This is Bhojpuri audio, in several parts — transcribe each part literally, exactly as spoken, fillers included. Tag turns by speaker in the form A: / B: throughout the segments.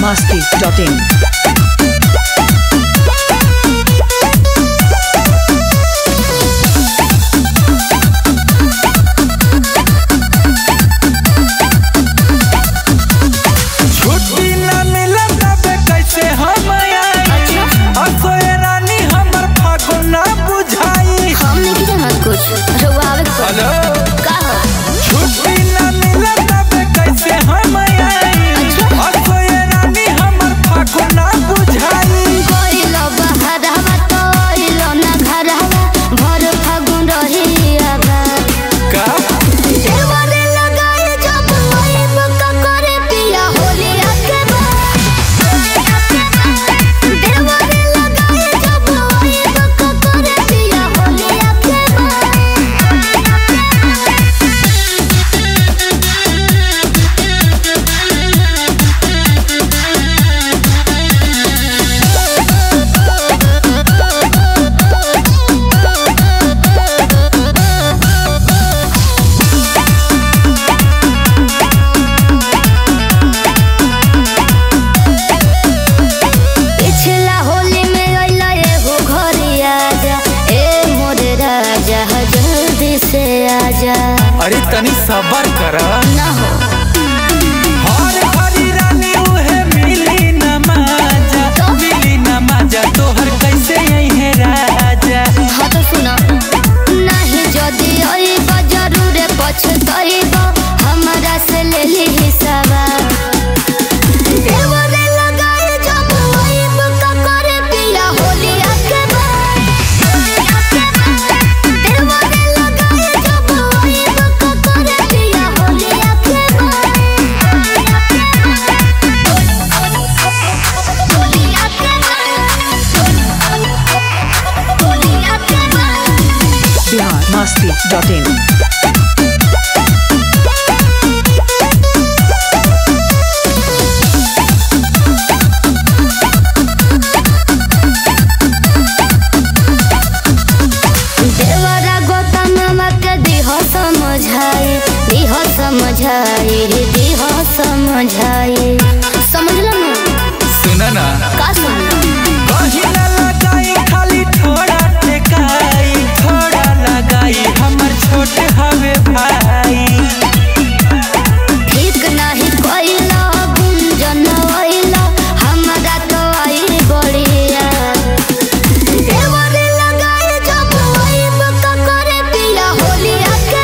A: masti dot in.
B: अरे तनी सबर कर
A: ना हो
B: हर हरी रानी उहे मिली न माजा तो? मिली न माजा तोहर कैसे यही है राजा।
A: हाँ तो सुना नहीं जदी आईबा जरूर पछताईबा हमरा से ले ली हिसाब देवरे लगाए जब आईब का करे पिया होली आके देवरे लगाए जब आईब का करे पिया होली आके होली आके होली आके बिहार मस्ती डॉट इन। समझाई दिह समझाई समझ लो ना
B: सुना ना
A: का सुना
B: कहीं ना लगाई खाली थोड़ा टेकाई थोड़ा लगाई हमर छोटे हवे भाई
A: ठीक नहीं कोइला गुंजन ओइला हमरा तो आई बढ़िया देवरे लगाए जब आईब का करे पिया होली आके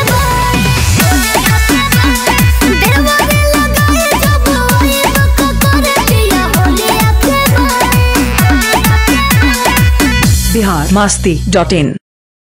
A: बिहार मस्ती डॉट इन।